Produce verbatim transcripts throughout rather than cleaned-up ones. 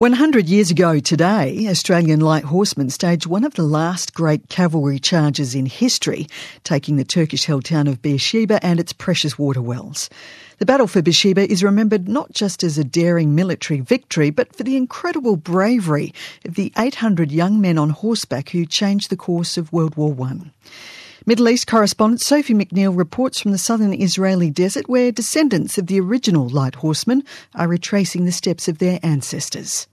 one hundred years ago today, Australian light horsemen staged one of the last great cavalry charges in history, taking the Turkish-held town of Beersheba and its precious water wells. The Battle for Beersheba is remembered not just as a daring military victory, but for the incredible bravery of the eight hundred young men on horseback who changed the course of World War One. Middle East correspondent Sophie McNeil reports from the southern Israeli desert, where descendants of the original light horsemen are retracing the steps of their ancestors.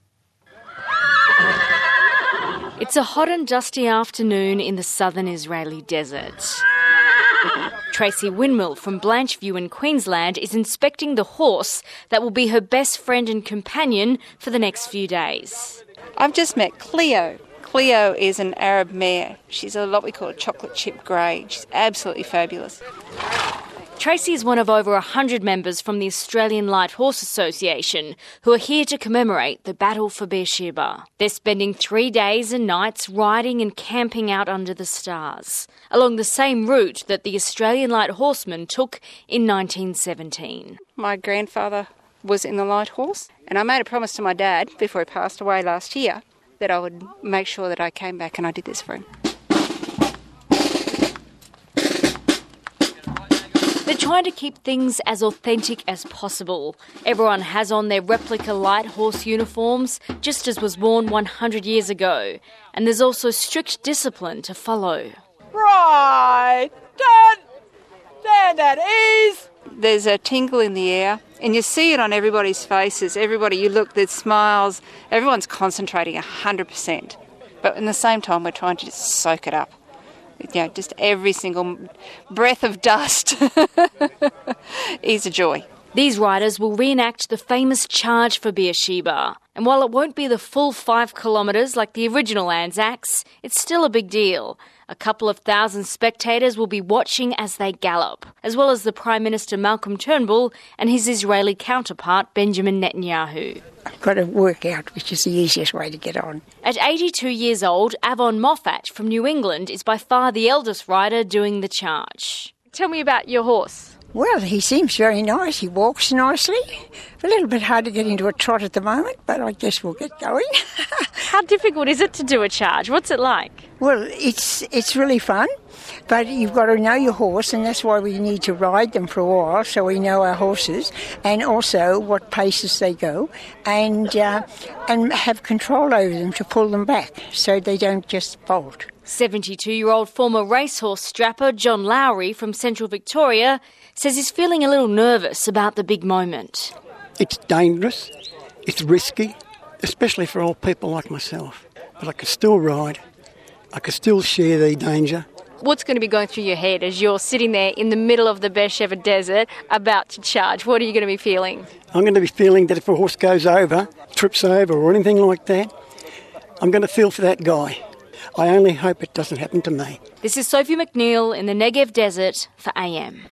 It's a hot and dusty afternoon in the southern Israeli desert. Tracy Windmill from Blancheview in Queensland is inspecting the horse that will be her best friend and companion for the next few days. I've just met Cleo. Cleo is an Arab mare. She's a what we call a chocolate chip grey. She's absolutely fabulous. Tracy is one of over one hundred members from the Australian Light Horse Association who are here to commemorate the Battle for Beersheba. They're spending three days and nights riding and camping out under the stars, along the same route that the Australian Light Horsemen took in nineteen seventeen. My grandfather was in the Light Horse, and I made a promise to my dad before he passed away last year that I would make sure that I came back and I did this for him. They're trying to keep things as authentic as possible. Everyone has on their replica light horse uniforms, just as was worn one hundred years ago. And there's also strict discipline to follow. Right, stand, stand at ease. There's a tingle in the air, and you see it on everybody's faces. Everybody, you look, there's smiles. Everyone's concentrating one hundred percent. But in the same time, we're trying to just soak it up. You know, just every single breath of dust is a joy. These riders will reenact the famous charge for Beersheba. And while it won't be the full five kilometres like the original Anzacs, it's still a big deal. A couple of thousand spectators will be watching as they gallop, as well as the Prime Minister Malcolm Turnbull and his Israeli counterpart Benjamin Netanyahu. I've got to work out which is the easiest way to get on. At eighty-two years old, Avon Moffat from New England is by far the eldest rider doing the charge. Tell me about your horse. Well, he seems very nice. He walks nicely. A little bit hard to get into a trot at the moment, but I guess we'll get going. How difficult is it to do a charge? What's it like? Well, it's it's really fun, but you've got to know your horse, and that's why we need to ride them for a while so we know our horses, and also what paces they go, and uh, and have control over them to pull them back so they don't just bolt. seventy-two-year-old former racehorse strapper John Lowry from Central Victoria says he's feeling a little nervous about the big moment. It's dangerous, it's risky, especially for old people like myself. But I could still ride, I could still share the danger. What's going to be going through your head as you're sitting there in the middle of the Beersheba desert about to charge? What are you going to be feeling? I'm going to be feeling that if a horse goes over, trips over or anything like that, I'm going to feel for that guy. I only hope it doesn't happen to me. This is Sophie McNeil in the Negev Desert for A M.